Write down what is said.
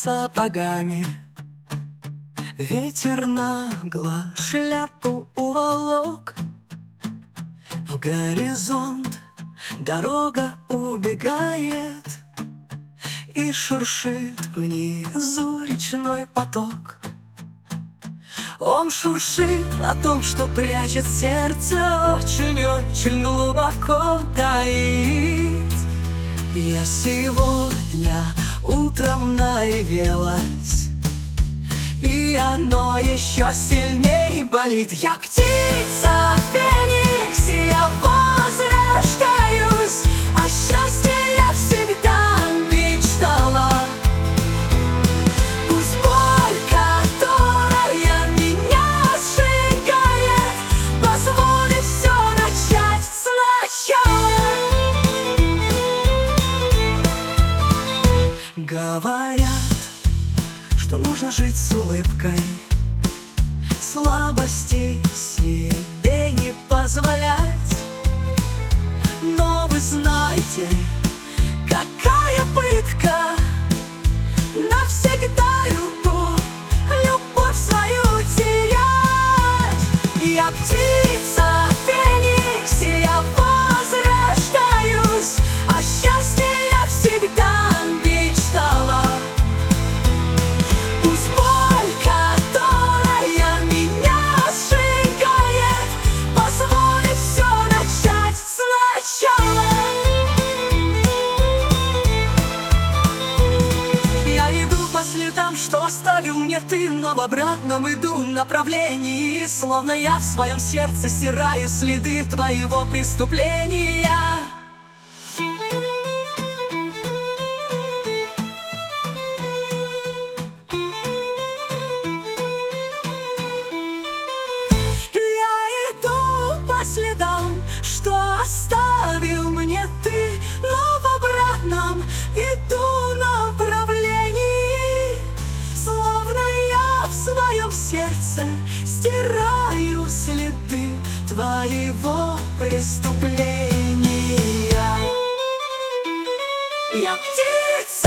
сапогами. Ветер нагло шляпу уволок. В горизонт дорога убегает, и шуршит внизу речной поток. Он шуршит о том, что прячет сердце, очень глубоко таит. Я сегодня утром наревелась, и оно еще сильнее болит. Я птица феникс, и я возрождаюсь, а счастье я всегда мечтала. Пусть боль, которая меня сжигает, позволит все начать сначала. Говорят, что нужно жить с улыбкой, слабости себе не позволять. Но вы знаете, какая пытка навсегда любовь свою терять. Я птица феникс, и я возрождаюсь, а счастье я всегда мечтала. Пусть боль, которая меня сжигает, позволит все начать сначала. Я иду по следам, что оставил мне ты, но в обратном иду направлении, словно я в своем сердце стираю следы твоего преступления. Следам, что оставил мне ты, но в обратном иду направлении, словно я в своем сердце стираю следы твоего преступления. Я птица